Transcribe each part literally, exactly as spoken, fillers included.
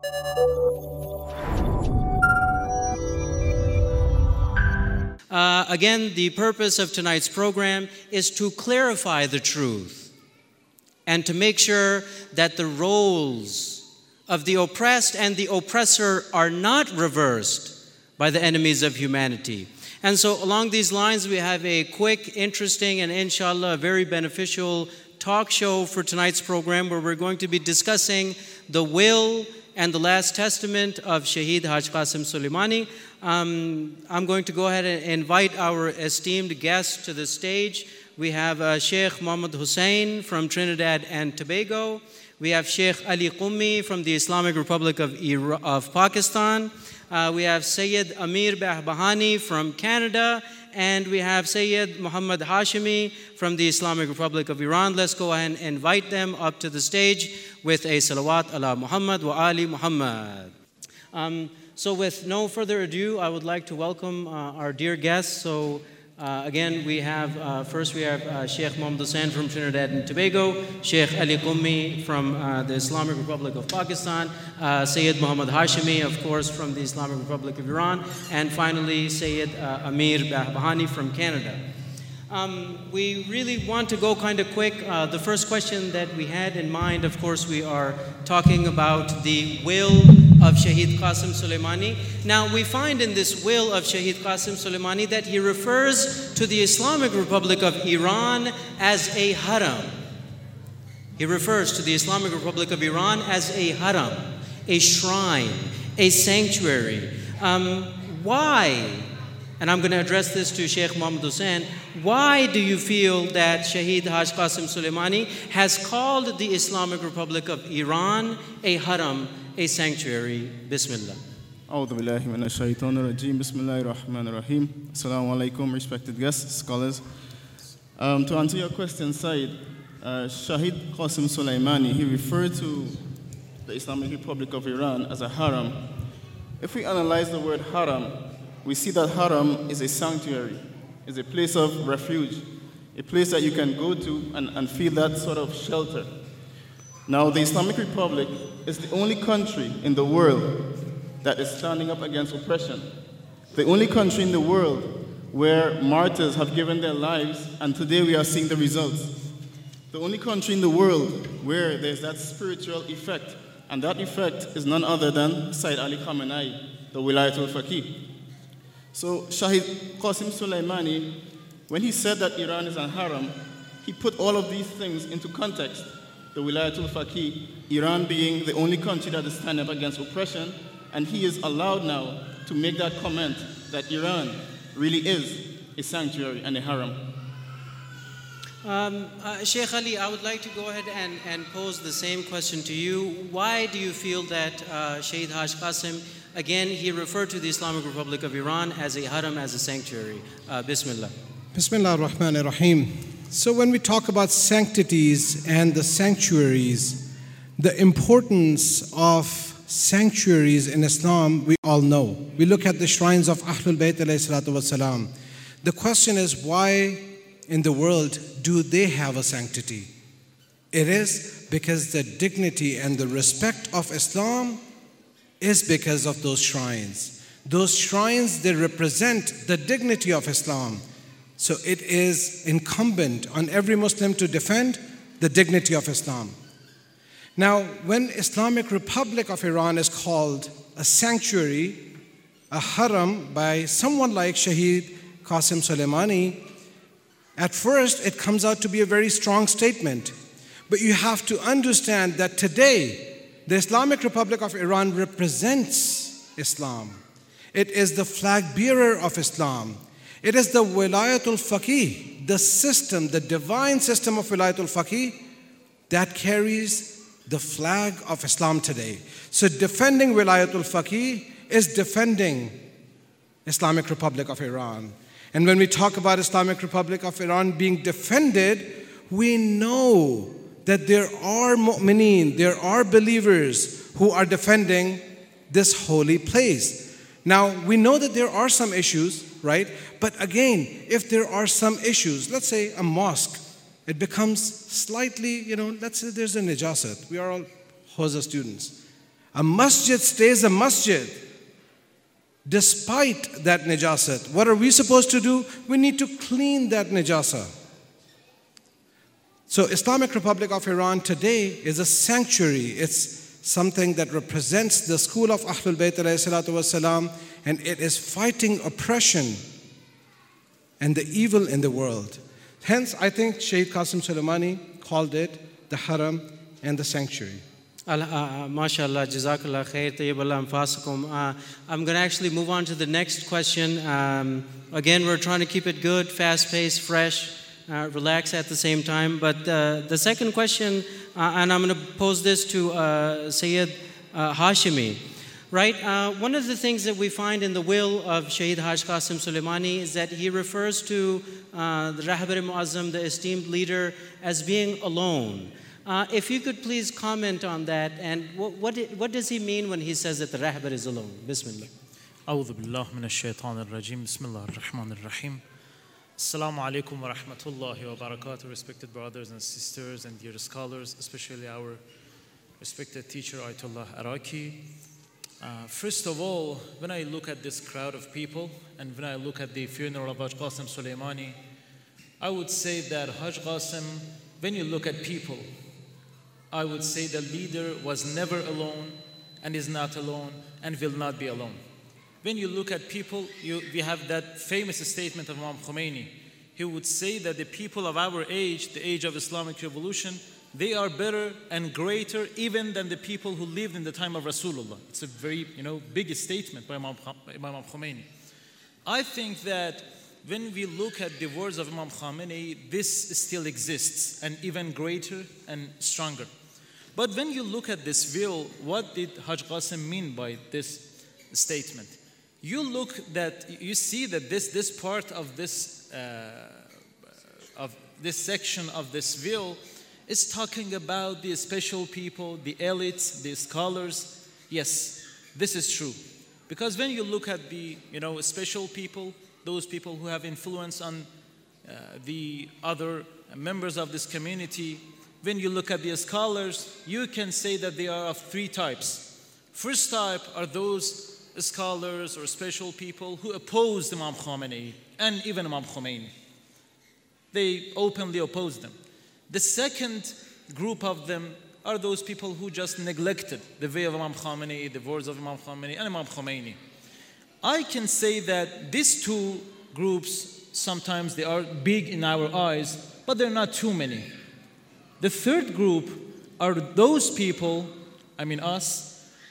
Uh, again, the purpose of tonight's program is to clarify the truth and to make sure that the roles of the oppressed and the oppressor are not reversed by the enemies of humanity. And so along these lines, we have a quick, interesting, and inshallah, a very beneficial talk show for tonight's program where we're going to be discussing the will and the last testament of Shaheed Haj Qasim Soleimani. Um, I'm going to go ahead and invite our esteemed guests to the stage. We have uh, Sheikh Mohammed Hussein from Trinidad and Tobago. We have Sheikh Ali Qummi from the Islamic Republic of, Ira- of Pakistan. Uh, we have Sayyid Amir Bahbahani from Canada. And we have Sayyid Muhammad Hashimi from the Islamic Republic of Iran. Let's go ahead and invite them up to the stage with a salawat ala Muhammad wa ali Muhammad. Um, so with no further ado, I would like to welcome uh, our dear guests. So uh, again, we have, uh, first we have uh, Sheikh Mohammed Hussain from Trinidad and Tobago, Sheikh Ali Qummi from uh, the Islamic Republic of Pakistan, uh, Sayyid Muhammad Hashimi, of course, from the Islamic Republic of Iran, and finally Sayyid uh, Amir Bahbahani from Canada. Um, we really want to go kind of quick. Uh, the first question that we had in mind, of course, we are talking about the will of Shaheed Qasim Soleimani. Now, we find in this will of Shaheed Qasim Soleimani that he refers to the Islamic Republic of Iran as a haram. He refers to the Islamic Republic of Iran as a haram, a shrine, a sanctuary. Um, why? And I'm going to address this to Sheikh Mohammed Hussain. Why do you feel that Shaheed Haj Qasim Soleimani has called the Islamic Republic of Iran a haram, a sanctuary? Bismillah. A'udhu billahi minash shaitanir rajeem. Bismillahir rahmanir rahim. Assalamu alaikum, respected guests, scholars. Um, to answer your question, Said, uh, Shaheed Qasim Soleimani, he referred to the Islamic Republic of Iran as a haram. If we analyze the word haram, we see that haram is a sanctuary, is a place of refuge, a place that you can go to and, and feel that sort of shelter. Now, the Islamic Republic is the only country in the world that is standing up against oppression. The only country in the world where martyrs have given their lives, and today we are seeing the results. The only country in the world where there's that spiritual effect, and that effect is none other than Sayyid Ali Khamenei, the Wilayatul Faqih. So Shaheed Qasim Soleimani, when he said that Iran is a haram, he put all of these things into context. The Wilayatul Faqih, Iran being the only country that is standing up against oppression, and he is allowed now to make that comment that Iran really is a sanctuary and a haram. Um, uh, Sheikh Ali, I would like to go ahead and, and pose the same question to you. Why do you feel that uh, Shaheed Haj Qasim, again, he referred to the Islamic Republic of Iran as a haram, as a sanctuary? Uh, Bismillah. Bismillah ar-Rahman ar-Rahim. So when we talk about sanctities and the sanctuaries, the importance of sanctuaries in Islam, we all know. We look at the shrines of Ahlul Bayt alayhi salatu wasalam. The question is, why in the world do they have a sanctity? It is because the dignity and the respect of Islam is because of those shrines. Those shrines, they represent the dignity of Islam. So it is incumbent on every Muslim to defend the dignity of Islam. Now, when Islamic Republic of Iran is called a sanctuary, a haram by someone like Shaheed Qasim Soleimani, at first it comes out to be a very strong statement. But you have to understand that today, the Islamic Republic of Iran represents Islam. It is the flag bearer of Islam. It is the Wilayatul Faqih, the system, the divine system of Wilayatul Faqih that carries the flag of Islam today. So defending Wilayatul Faqih is defending Islamic Republic of Iran. And when we talk about Islamic Republic of Iran being defended, we know that there are mu'mineen, there are believers who are defending this holy place. Now, we know that there are some issues, right? But again, if there are some issues, let's say a mosque, it becomes slightly, you know, let's say there's a najasat. We are all Hawza students. A masjid stays a masjid despite that najasat. What are we supposed to do? We need to clean that najasa. So Islamic Republic of Iran today is a sanctuary. It's something that represents the school of Ahlul Bayt alayhi salatu wasalam, and it is fighting oppression and the evil in the world. Hence, I think Shaykh Qasim Soleimani called it the haram and the sanctuary. Uh, MashaAllah, Jazakallah khair, Tayyiballah anfasakum. Uh, I'm going to actually move on to the next question. Um, again, we're trying to keep it good, fast-paced, fresh, uh, relax at the same time. But uh, the second question, uh, and I'm going to pose this to uh, Sayyid uh, Hashimi. Right? Uh, one of the things that we find in the will of Shaheed Haj Qasim Soleimani is that he refers to uh, the Rahbar Muazzam, the esteemed leader, as being alone. Uh, if you could please comment on that, and what, what, what does he mean when he says that the Rahbar is alone? Bismillah. أعوذ بالله من الشيطان الرجيم بسم الله الرحمن الرحيم Assalamu alaikum wa rahmatullahi wa barakatuh. Respected brothers and sisters and dear scholars, especially our respected teacher Ayatollah Araki. Uh, first of all, when I look at this crowd of people and when I look at the funeral of Haj Qasim Soleimani, I would say that Haj Qasim, when you look at people, I would say the leader was never alone and is not alone and will not be alone. When you look at people, you, we have that famous statement of Imam Khomeini. He would say that the people of our age, the age of Islamic revolution, they are better and greater even than the people who lived in the time of Rasulullah. It's a very, you know, big statement by Imam, by Imam Khomeini. I think that when we look at the words of Imam Khomeini, this still exists and even greater and stronger. But when you look at this will, what did Haj Qasim mean by this statement? You look that, you see that this, this part of this, uh, of this section of this will is talking about the special people, the elites, the scholars. Yes, this is true. Because when you look at the, you know, special people, those people who have influence on uh, the other members of this community, when you look at the scholars, you can say that they are of three types. First type are those scholars or special people who opposed Imam Khomeini and even Imam Khomeini. They openly opposed them. The second group of them are those people who just neglected the way of Imam Khomeini, the words of Imam Khomeini and Imam Khomeini. I can say that these two groups, sometimes they are big in our eyes, but they're not too many. The third group are those people, I mean us,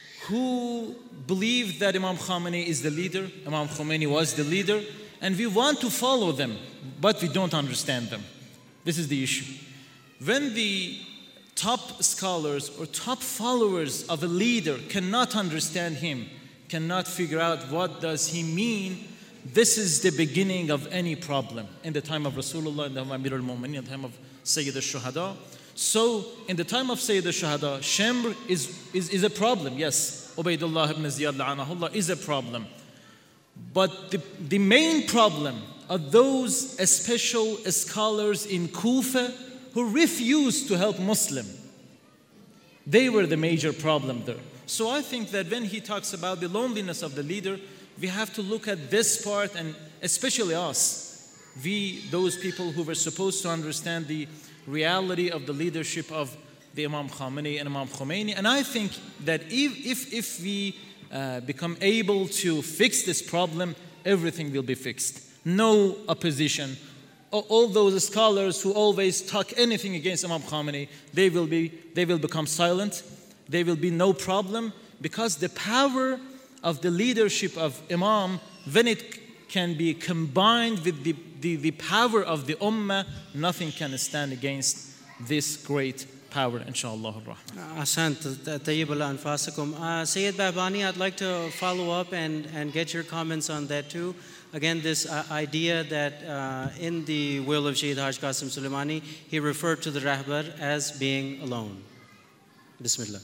who believe that Imam Khomeini is the leader, Imam Khomeini was the leader, and we want to follow them, but we don't understand them. This is the issue. When the top scholars or top followers of a leader cannot understand him, cannot figure out what does he mean, this is the beginning of any problem. In the time of Rasulullah, in the time of Amir al-Mu'minin, in the time of Sayyid al-Shuhada. So, in the time of Sayyid al-Shuhada, Shamr is, is, is a problem, yes. Ubaydullah ibn Ziyad la'anahullah is a problem. But the, the main problem are those special scholars in Kufa who refused to help Muslim. They were the major problem there. So I think that when he talks about the loneliness of the leader, we have to look at this part, and especially us, we, those people who were supposed to understand the reality of the leadership of the Imam Khomeini and Imam Khomeini. And I think that if, if, if we uh, become able to fix this problem, everything will be fixed. No opposition. All those scholars who always talk anything against Imam Khomeini, they will be, they will become silent. There will be no problem, because the power of the leadership of Imam, when it can be combined with the, the, the power of the Ummah, nothing can stand against this great power, inshallah ar-Rahman. Ahsant, Tayyiballah anfasakum. Sayyid Bahbani, I'd like to follow up and, and get your comments on that too. Again, this uh, idea that uh, in the will of Shaheed Haj Qasim Soleimani, he referred to the Rahbar as being alone. Bismillah.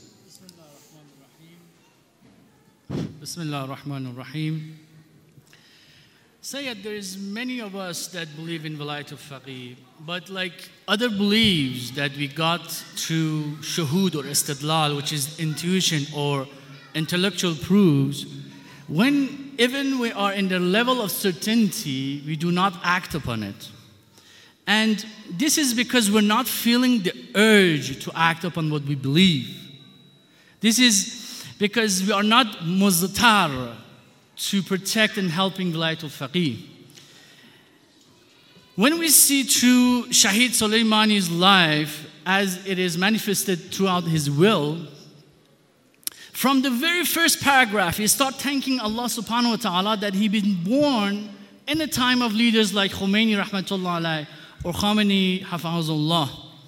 Bismillah ar-Rahman ar-Rahim. Sayyid, there is many of us that believe in Vilayat al-Faqih, but like other beliefs that we got through shuhud or istidlal, which is intuition or intellectual proofs, when even we are in the level of certainty, we do not act upon it. And this is because we're not feeling the urge to act upon what we believe. This is because we are not muztar to protect and helping Wilayat al-Faqih. When we see through Shahid Soleimani's life as it is manifested throughout his will, from the very first paragraph, he starts thanking Allah subhanahu wa ta'ala that he been born in a time of leaders like Khomeini rahmatullah alayh or Khamenei hafazullah.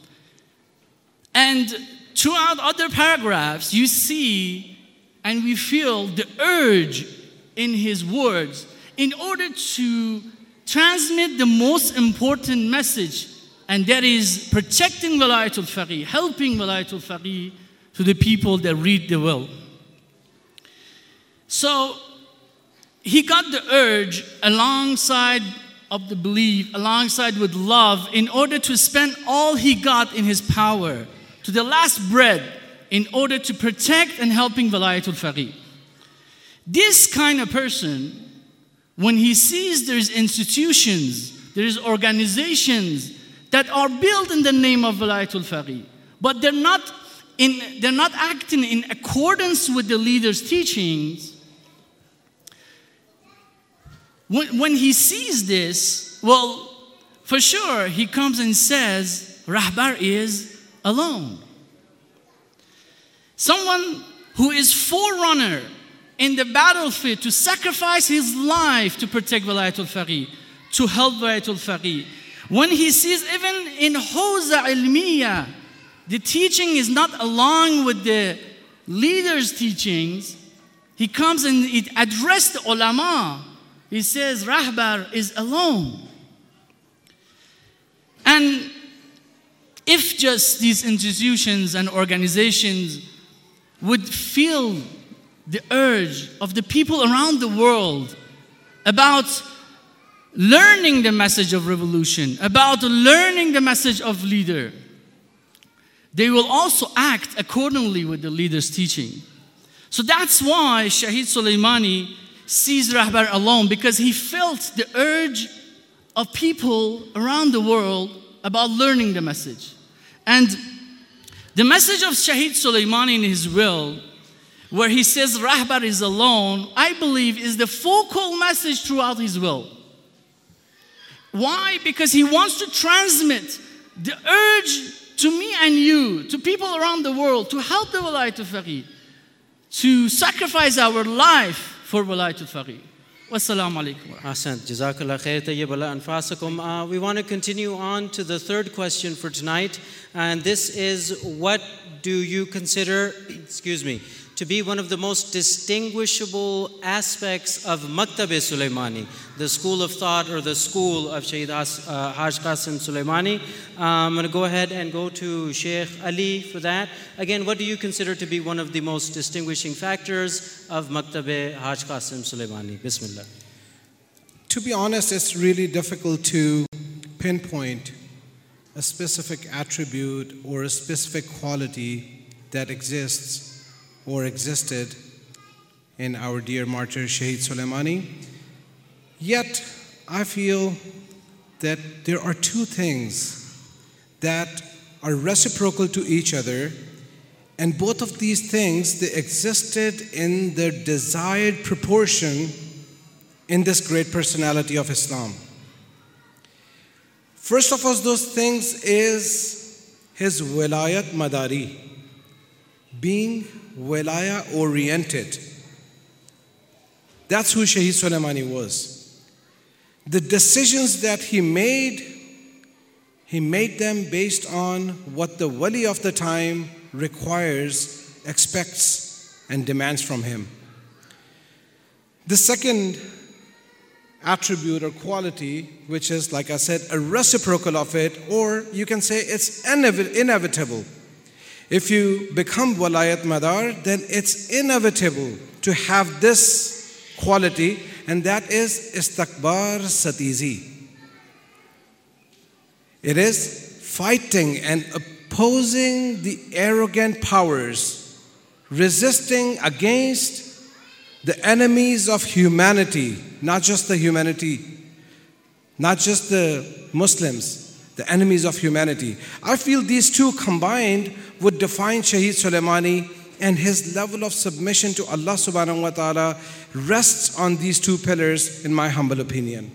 And throughout other paragraphs, you see and we feel the urge in his words in order to transmit the most important message, and that is protecting Wilayat al-Faqih, helping Wilayat al-Faqih to the people that read the will. So he got the urge alongside of the belief, alongside with love, in order to spend all he got in his power to the last breath in order to protect and helping Wilayat al-Faqih. This kind of person, when he sees there's institutions, there's organizations that are built in the name of Wilayat al-Faqih, but they're not in, they're not acting in accordance with the leader's teachings. When, when he sees this, well, for sure, he comes and says, Rahbar is alone. Someone who is forerunner in the battlefield to sacrifice his life to protect Wilayat al-Faqih, to help Wilayat al-Faqih. When he sees even in Hawza Ilmiya, the teaching is not along with the leader's teachings, he comes and it addresses the ulama. He says, Rahbar is alone. And if just these institutions and organizations would feel the urge of the people around the world about learning the message of revolution, about learning the message of leader, they will also act accordingly with the leader's teaching. So that's why Shahid Soleimani sees Rahbar alone, because he felt the urge of people around the world about learning the message. And the message of Shahid Soleimani in his will, where he says Rahbar is alone, I believe is the focal message throughout his will. Why? Because he wants to transmit the urge to me and you, to people around the world, to help the Wilayat al-Faqih, to sacrifice our life for Wilayat al-Faqih. Wassalamu alaikum. Ahsan. Jazakallah khair tayyib ala anfasakum. Uh, we want to continue on to the third question for tonight, and this is, what do you consider, excuse me, to be one of the most distinguishable aspects of Maktab-e Sulaimani, the school of thought or the school of Shaykh uh, Haj Qasim Sulaimani? Uh, I'm going to go ahead and go to Sheikh Ali for that. Again, what do you consider to be one of the most distinguishing factors of Maktab-e Haj Qasim Sulaimani? Bismillah. To be honest, it's really difficult to pinpoint a specific attribute or a specific quality that exists or existed in our dear martyr Shahid Soleimani. Yet, I feel that there are two things that are reciprocal to each other, and both of these things, they existed in their desired proportion in this great personality of Islam. First of all, those things is his wilayat madari, being wilaya oriented. That's who Shahid Soleimani was. The decisions that he made, he made them based on what the wali of the time requires, expects, and demands from him. The second attribute or quality, which is, like I said, a reciprocal of it, or you can say it's inevitable. If you become walayat madar, then it's inevitable to have this quality, and that is istakbar satizi. It is fighting and opposing the arrogant powers, resisting against the enemies of humanity, not just the humanity, not just the Muslims, the enemies of humanity. I feel these two combined would define Shaheed Soleimani, and his level of submission to Allah subhanahu wa ta'ala rests on these two pillars, in my humble opinion.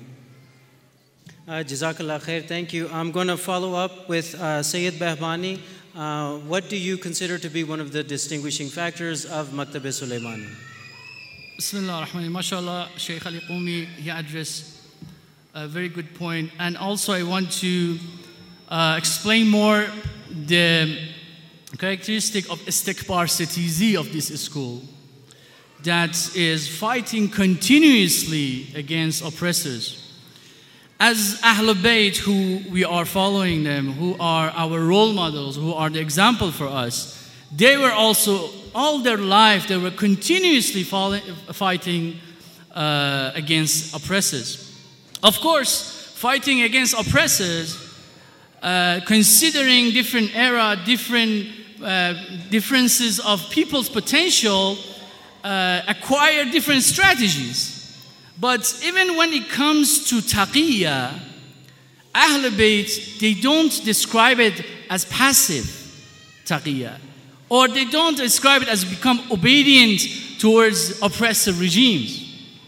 Uh, Jazakallah khair, thank you. I'm going to follow up with uh, Sayyid Behbani. Uh, what do you consider to be one of the distinguishing factors of Maktab-e Soleimani? Bismillah ar-Rahman, mashallah, Shaykh Ali Qumi, he addressed a very good point. And also I want to uh, explain more the characteristic of Istikbar Setizi of this school, that is fighting continuously against oppressors. As Ahlul Bayt, who we are following them, who are our role models, who are the example for us, they were also, all their life, they were continuously fighting uh, against oppressors. Of course, fighting against oppressors, uh, considering different era, different uh, differences of people's potential, uh, acquire different strategies. But even when it comes to taqiyya, Ahlul Bayt, they don't describe it as passive taqiyya, or they don't describe it as become obedient towards oppressive regimes.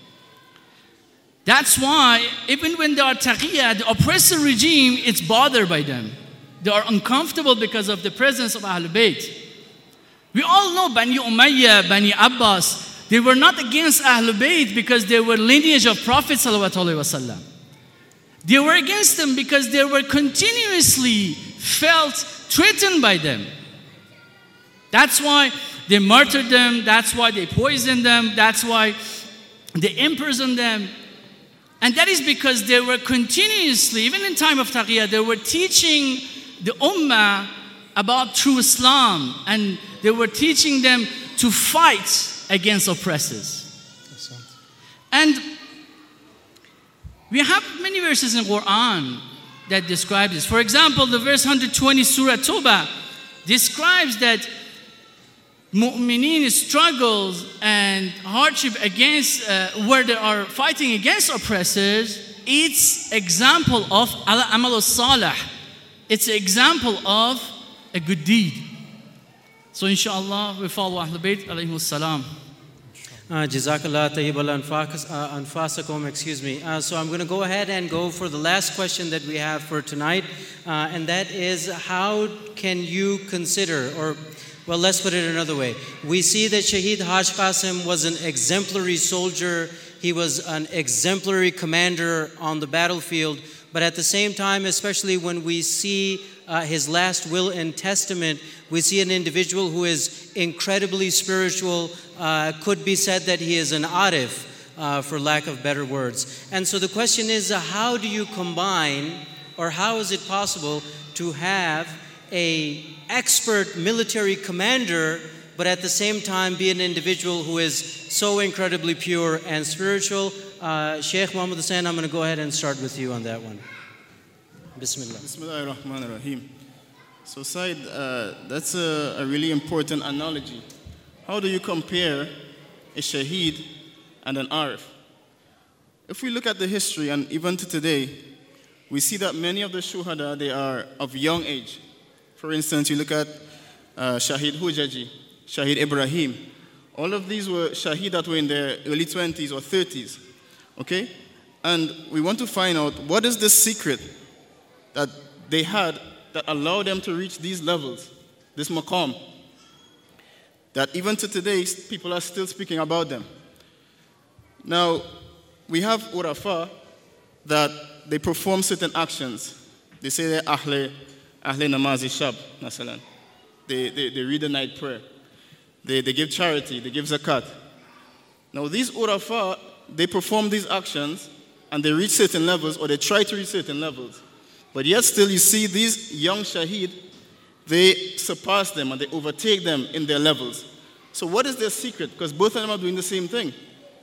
That's why even when they are taqiyya, the oppressive regime, it's bothered by them. They are uncomfortable because of the presence of Ahlul Bayt. We all know Bani Umayyah, Bani Abbas, they were not against Ahlul Bayt because they were lineage of Prophet Sallallahu Alaihi Wasallam. They were against them because they were continuously felt threatened by them. That's why they murdered them, that's why they poisoned them, that's why they imprisoned them. And that is because they were continuously, even in time of Taqiyya, they were teaching the Ummah about true Islam, and they were teaching them to fight against oppressors. And we have many verses in the Quran that describe this. For example, the verse one hundred twenty, Surah Tawbah, describes that mu'mineen struggles and hardship against, uh, where they are fighting against oppressors, it's example of al-amal al-salih. It's an example of a good deed. So inshallah, we follow Ahlul Bayt alayhimus salam. Jazakallah tayyib anfasakum, excuse me. Uh, so I'm going to go ahead and go for the last question that we have for tonight, uh, and that is, how can you consider, or well, let's put it another way. We see that Shaheed Haj Qasim was an exemplary soldier. He was an exemplary commander on the battlefield. But at the same time, especially when we see uh, his last will and testament, we see an individual who is incredibly spiritual. Uh, could be said that he is an arif, uh, for lack of better words. And so the question is, uh, how do you combine, or how is it possible to have an expert military commander, but at the same time be an individual who is so incredibly pure and spiritual? Uh, Sheikh Muhammad Hussain, I'm going to go ahead and start with you on that one. Bismillah. Bismillah ar-Rahman ar-Rahim. So Said, uh, that's a, a really important analogy. How do you compare a shaheed and an arif? If we look at the history, and even to today, we see that many of the shuhada, they are of young age. For instance, you look at uh, Shaheed Hujaji, Shaheed Ibrahim. All of these were shaheed that were in their early twenties or thirties. Okay? And we want to find out, what is the secret that they had that allowed them to reach these levels, this maqam, that even to today, people are still speaking about them. Now, we have urafa that they perform certain actions. They say they're ahle, ahle namazi shab, nasalan. They, they, they read the night prayer. They, they give charity, they give zakat. Now, these urafa, they perform these actions, and they reach certain levels, or they try to reach certain levels. But yet still, you see these young shaheed, they surpass them and they overtake them in their levels. So what is their secret? Because both of them are doing the same thing.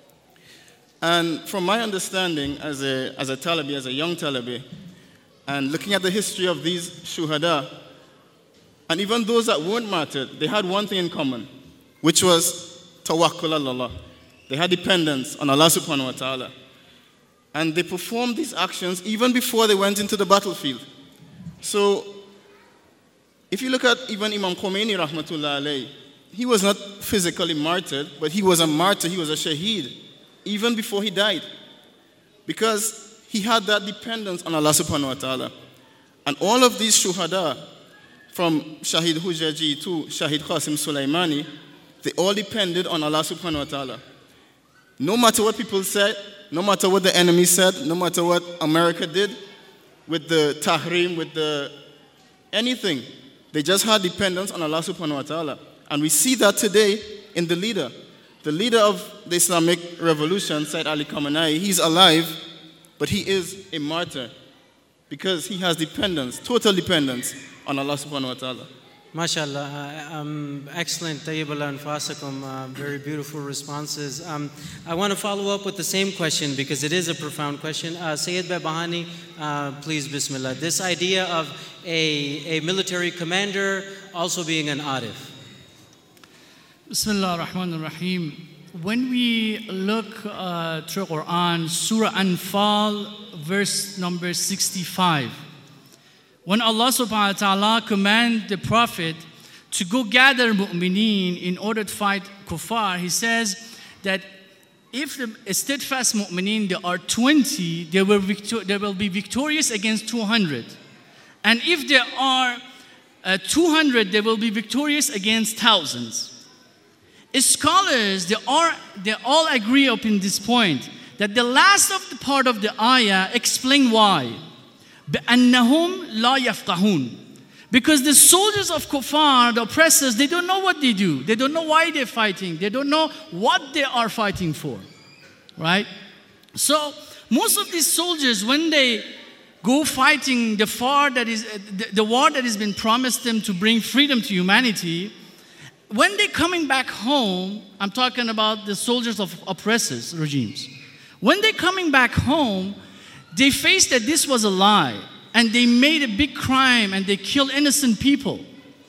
And from my understanding as a, as a Talabi, as a young Talabi, and looking at the history of these shuhada, and even those that weren't martyred, they had one thing in common. which was tawakkul Allah. They had dependence on Allah subhanahu wa ta'ala. And they performed these actions even before they went into the battlefield. So, if you look at even Imam Khomeini rahmatullah alayhi, he was not physically martyred, but he was a martyr, he was a shaheed, even before he died. Because he had that dependence on Allah subhanahu wa ta'ala. And all of these shuhada, from Shahid Hujaji to Shahid Qasim Sulaimani, they all depended on Allah subhanahu wa ta'ala. No matter what people said, no matter what the enemy said, no matter what America did with the tahrim, with the anything, they just had dependence on Allah subhanahu wa ta'ala. And we see that today in the leader. The leader of the Islamic revolution, Sayyid Ali Khamenei, he's alive, but he is a martyr because he has dependence, total dependence on Allah subhanahu wa ta'ala. MashaAllah, uh, um, excellent, Tayyib Allah anfasakum, uh, very beautiful responses. Um, I want to follow up with the same question because it is a profound question. Uh, Sayyid Behbahani, uh, please, Bismillah. This idea of a, a military commander also being an arif. Bismillah ar-Rahman ar-Rahim. When we look uh, through Quran, Surah Anfal, verse number sixty-five, when Allah subhanahu wa ta'ala command the Prophet to go gather mu'mineen in order to fight kuffar, he says that if the steadfast mu'mineen, there are twenty, they will, victor they will be victorious against two hundred. And if there are uh, two hundred, they will be victorious against thousands. Scholars, they, are, they all agree up in this point that the last of the part of the ayah explain why. بأنهم لا يفقهون. Because the soldiers of kuffar, the oppressors, they don't know what they do. They don't know why they're fighting. They don't know what they are fighting for. Right? So, most of these soldiers, when they go fighting the, far that is, the, the war that has been promised them to bring freedom to humanity, when they're coming back home, I'm talking about the soldiers of oppressors regimes. When they're coming back home, they faced that this was a lie, and they made a big crime, and they killed innocent people.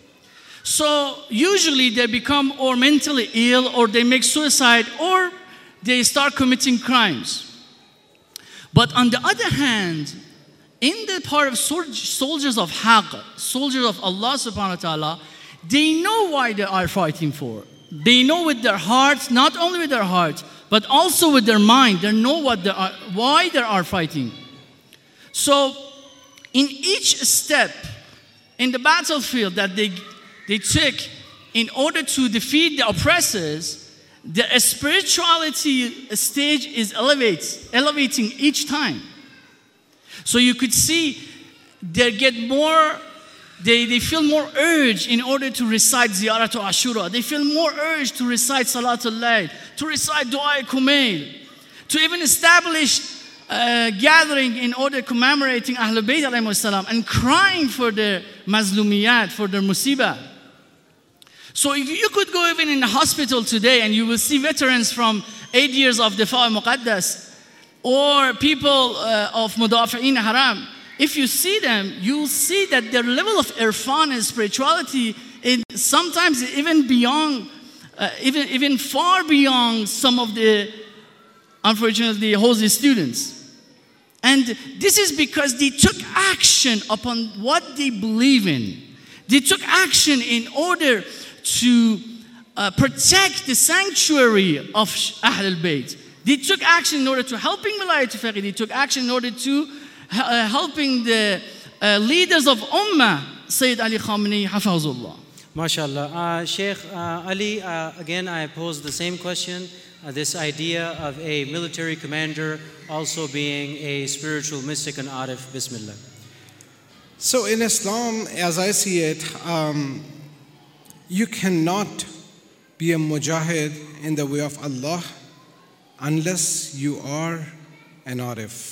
So usually they become or mentally ill, or they make suicide, or they start committing crimes. But on the other hand, in the part of soldiers of Haqq, soldiers of Allah subhanahu wa ta'ala, they know why they are fighting for. They know with their hearts, not only with their hearts, but also with their mind. They know what they are, why they are fighting. So, in each step in the battlefield that they, they took in order to defeat the oppressors, the spirituality stage is elevates, elevating each time. So you could see they get more, they, they feel more urge in order to recite Ziyaratul Ashura. They feel more urge to recite Salatul Layl, to recite Dua Kumail, to even establish a gathering in order commemorating Ahlul Bayt alayhi salam and crying for the mazlumiyat, for the musibah. So if you could go even in the hospital today and you will see veterans from eight years of Difa al-Muqaddas or people uh, of Mudafi'in Haram, if you see them, you'll see that their level of irfan and spirituality is sometimes even beyond, uh, even, even far beyond some of the, unfortunately, Hawzi students. And this is because they took action upon what they believe in. They took action in order to uh, protect the sanctuary of Ahlul Bayt. They took action in order to helping Wilayat al-Faqih. They took action in order to uh, helping the uh, leaders of Ummah, Sayyid Ali Khamenei, Hafazullah. MashaAllah. Uh, Sheikh uh, Ali, uh, again, I pose the same question. Uh, this idea of a military commander also being a spiritual mystic and arif. Bismillah. So in Islam, as I see it, um, you cannot be a mujahid in the way of Allah unless you are an arif.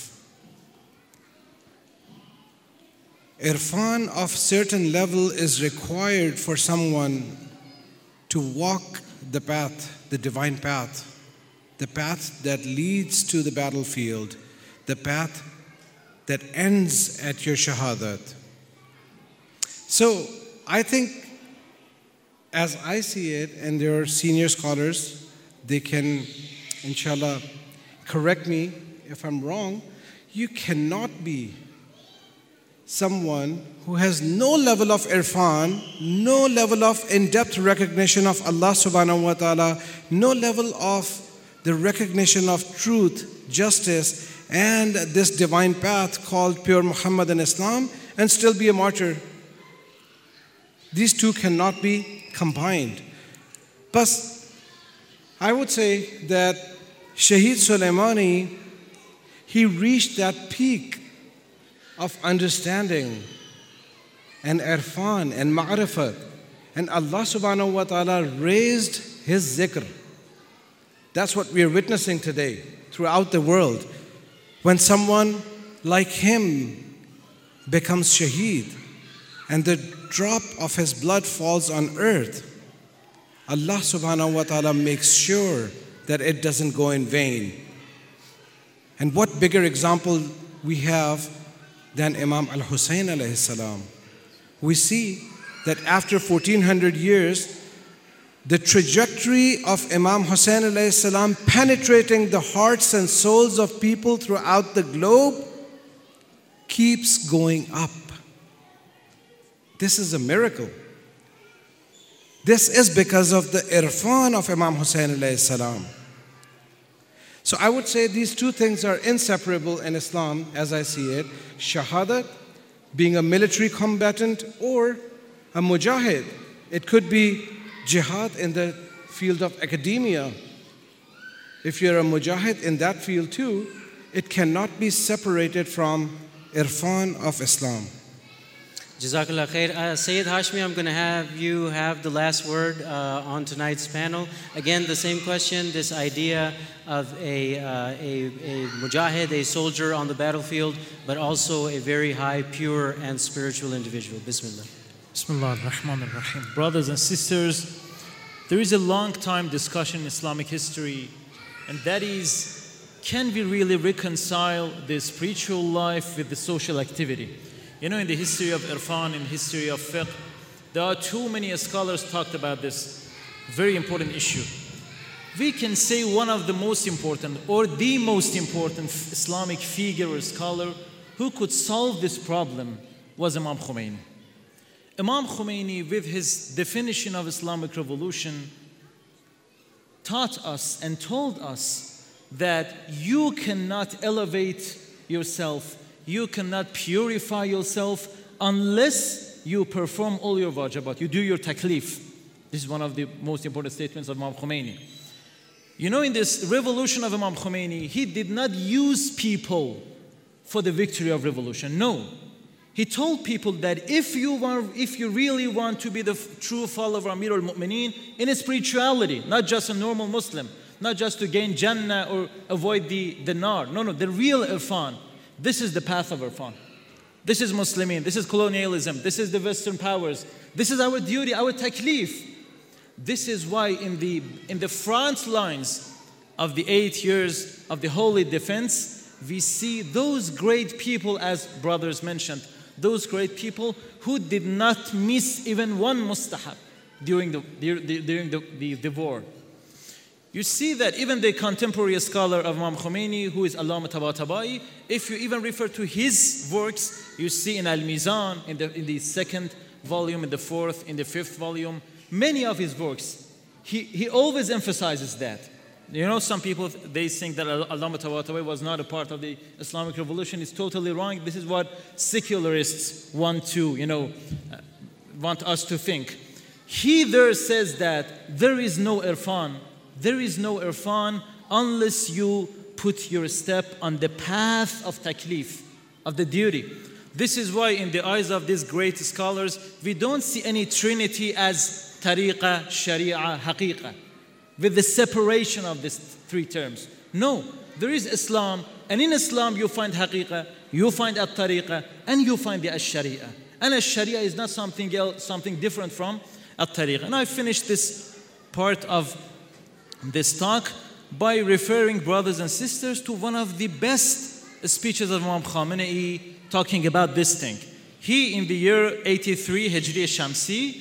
Irfan of certain level is required for someone to walk the path, the divine path, the path that leads to the battlefield, the path that ends at your shahadat. So I think as I see it, and there are senior scholars, they can, inshallah, correct me if I'm wrong, you cannot be someone who has no level of irfan, no level of in-depth recognition of Allah subhanahu wa ta'ala, no level of the recognition of truth, justice, and this divine path called pure Muhammadan Islam, and still be a martyr. These two cannot be combined. But I would say that Shaheed Soleimani, he reached that peak of understanding and irfan and ma'rifat, and Allah subhanahu wa ta'ala raised his zikr. That's what we are witnessing today throughout the world. When someone like him becomes shaheed and the drop of his blood falls on earth, Allah subhanahu wa ta'ala makes sure that it doesn't go in vain. And what bigger example we have than Imam al-Hussein alayhi salam? We see that after fourteen hundred years, the trajectory of Imam Hussein alayhi salam penetrating the hearts and souls of people throughout the globe keeps going up. This is a miracle. This is because of the irfan of Imam Hussein alayhi salam. So I would say these two things are inseparable in Islam as I see it. Shahadat, being a military combatant, or a mujahid. It could be jihad in the field of academia. If you're a mujahid in that field too, it cannot be separated from irfan of Islam. Jazakallah khair. Uh, Sayyid Hashmi, I'm going to have you have the last word uh, on tonight's panel. Again, the same question, this idea of a, uh, a, a mujahid, a soldier on the battlefield, but also a very high, pure, and spiritual individual. Bismillah. Bismillah ar-Rahman ar-Rahim. Brothers and sisters, there is a long time discussion in Islamic history, and that is, can we really reconcile the spiritual life with the social activity? You know, in the history of irfan, in the history of fiqh, there are too many scholars talked about this very important issue. We can say one of the most important, or the most important Islamic figure or scholar who could solve this problem was Imam Khomeini. Imam Khomeini, with his definition of Islamic revolution, taught us and told us that you cannot elevate yourself, you cannot purify yourself unless you perform all your wajibat, you do your taklif. This is one of the most important statements of Imam Khomeini. You know, in this revolution of Imam Khomeini, he did not use people for the victory of revolution. No. He told people that if you want, if you really want to be the true follower of Amir al-Mu'mineen in spirituality, not just a normal Muslim, not just to gain Jannah or avoid the, the nar. No, no, the real irfan. This is the path of irfan. This is Muslimin, this is colonialism, this is the Western powers. This is our duty, our taklif. This is why in the, in the front lines of the eight years of the holy defense, we see those great people, as brothers mentioned, those great people who did not miss even one mustahab during the, during the, the, the war. You see that even the contemporary scholar of Imam Khomeini, who is Allama Tabatabai, if you even refer to his works, you see in Al-Mizan, in the, in the second volume, in the fourth, in the fifth volume, many of his works, he, he always emphasizes that. You know, some people, they think that Allama Tabatabai was not a part of the Islamic revolution. It's totally wrong. This is what secularists want to, you know, uh, want us to think. He there says that there is no irfan, there is no irfan unless you put your step on the path of taklif, of the duty. This is why in the eyes of these great scholars, we don't see any trinity as tariqah, sharia, haqiqah, with the separation of these three terms. No, there is Islam, and in Islam you find haqiqah, you find at-tariqah, and you find the ash-sharia. And ash-sharia is not something else, something different from at-tariqah. And I finished this part of this talk by referring, brothers and sisters, to one of the best speeches of Imam Khamenei talking about this thing. He, in the year eighty-three Hijri Shamsi,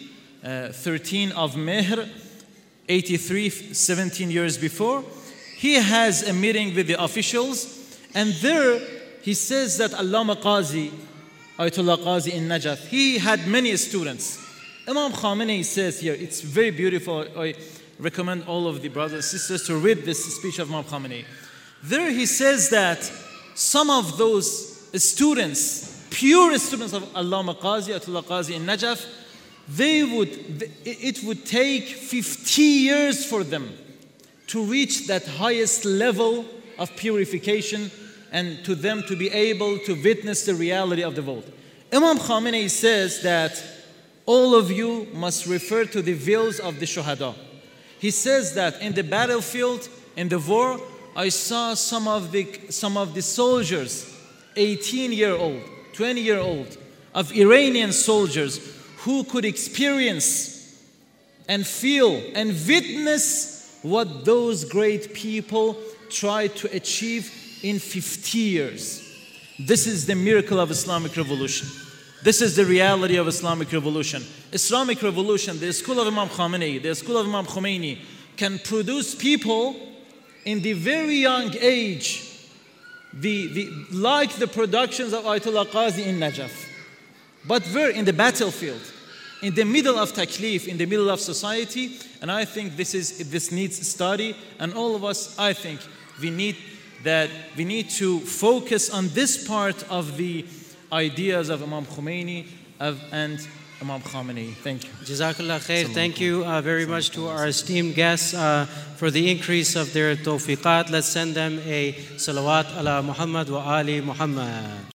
uh, thirteen of Mehr, eighty-three, seventeen years before. He has a meeting with the officials, and there he says that Allama Qazi, Ayatollah Qazi in Najaf, he had many students. Imam Khamenei says here, it's very beautiful. I recommend all of the brothers and sisters to read this speech of Imam Khamenei. There he says that some of those students, pure students of Allama Qazi, Ayatollah Qazi in Najaf, they would, it would take fifty years for them to reach that highest level of purification and to them to be able to witness the reality of the world. Imam Khamenei says that all of you must refer to the wills of the Shuhada. He says that in the battlefield, in the war, I saw some of the, some of the soldiers, eighteen year old, twenty year old, of Iranian soldiers who could experience and feel and witness what those great people tried to achieve in fifty years. This is the miracle of Islamic revolution. This is the reality of Islamic revolution. Islamic revolution, the school of Imam Khamenei, the school of Imam Khomeini, can produce people in the very young age, the, the, like the productions of Ayatollah Qazi in Najaf. But we're in the battlefield, in the middle of taklif, in the middle of society, and I think this is this needs study, and all of us, I think, we need that we need to focus on this part of the ideas of Imam Khomeini of, and Imam Khamenei. Thank you. Jazakallah khair. Thank you uh, very much to our esteemed guests uh, for the increase of their tawfiqat. Let's send them a salawat ala Muhammad wa ali Muhammad.